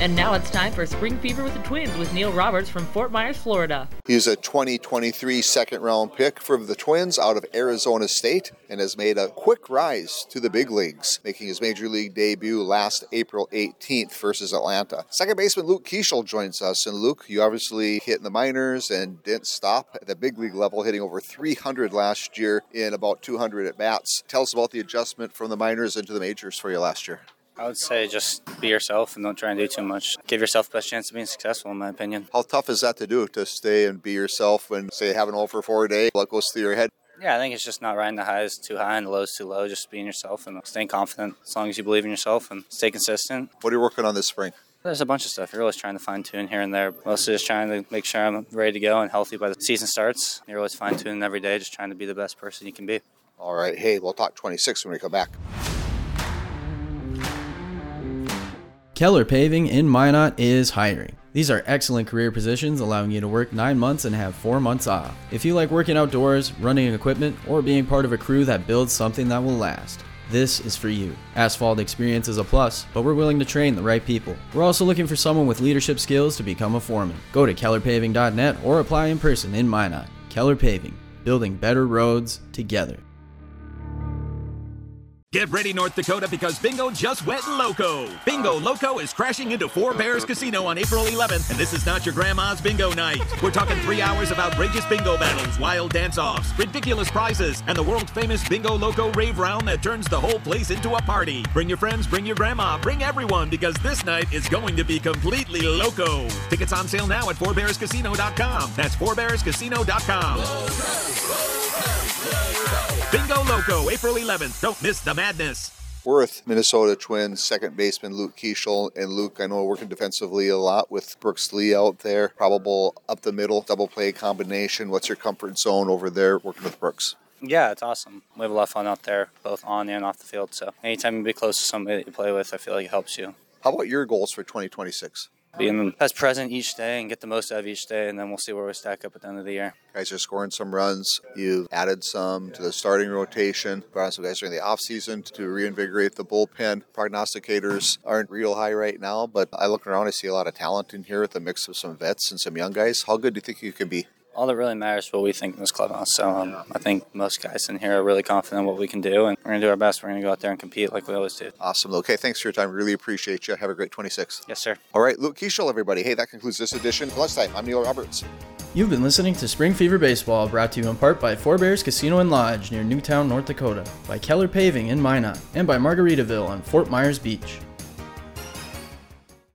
And now it's time for Spring Fever with the Twins with Neil Roberts from Fort Myers, Florida. He's a 2023 second-round pick for the Twins out of Arizona State and has made a quick rise to the big leagues, making his major league debut last April 18th versus Atlanta. Second baseman Luke Keeschel joins us. And Luke, you obviously hit in the minors and didn't stop at the big league level, hitting over 300 last year in about 200 at-bats. Tell us about the adjustment from the minors into the majors for you last year. I would say just be yourself and don't try and do too much. Give yourself the best chance of being successful, in my opinion. How tough is that to do, to stay and be yourself when, say, have an 0-for-4 day? What goes through your head? Yeah, I think it's just not riding the highs too high and the lows too low, just being yourself and staying confident as long as you believe in yourself and stay consistent. What are you working on this spring? There's a bunch of stuff. You're always trying to fine-tune here and there. Mostly just trying to make sure I'm ready to go and healthy by the season starts. You're always fine-tuning every day, just trying to be the best person you can be. All right. Hey, we'll talk 26 when we come back. Keller Paving in Minot is hiring. These are excellent career positions allowing you to work 9 months and have 4 months off. If you like working outdoors, running equipment, or being part of a crew that builds something that will last, this is for you. Asphalt experience is a plus, but we're willing to train the right people. We're also looking for someone with leadership skills to become a foreman. Go to kellerpaving.net or apply in person in Minot. Keller Paving, building better roads together. Get ready, North Dakota, because Bingo just went loco. Bingo Loco is crashing into Four Bears Casino on April 11th, and this is not your grandma's bingo night. We're talking 3 hours of outrageous bingo battles, wild dance-offs, ridiculous prizes, and the world-famous Bingo Loco rave round that turns the whole place into a party. Bring your friends, bring your grandma, bring everyone, because this night is going to be completely loco. Tickets on sale now at fourbearscasino.com. That's fourbearscasino.com. Bingo Loco, April 11th. Don't miss the madness. Worth, Minnesota Twins second baseman Luke Keeschel. And Luke, I know working defensively a lot with Brooks Lee out there. Probable up the middle, double play combination. What's your comfort zone over there working with Brooks? Yeah, it's awesome. We have a lot of fun out there, both on and off the field. So anytime you be close to somebody that you play with, I feel like it helps you. How about your goals for 2026? Being as present each day and get the most out of each day, and then we'll see where we stack up at the end of the year. Guys are scoring some runs. You've added some to the starting rotation. Brought on some guys during the offseason to reinvigorate the bullpen. Prognosticators aren't real high right now, but I look around, I see a lot of talent in here with a mix of some vets and some young guys. How good do you think you can be? All that really matters is what we think in this clubhouse. So I think most guys in here are really confident in what we can do, and we're going to do our best. We're going to go out there and compete like we always do. Awesome. Okay, thanks for your time. Really appreciate you. Have a great 26. Yes, sir. All right, Luke Keeschel, everybody. Hey, that concludes this edition. Until next time, I'm Neil Roberts. You've been listening to Spring Fever Baseball, brought to you in part by Four Bears Casino and Lodge near Newtown, North Dakota, by Keller Paving in Minot, and by Margaritaville on Fort Myers Beach.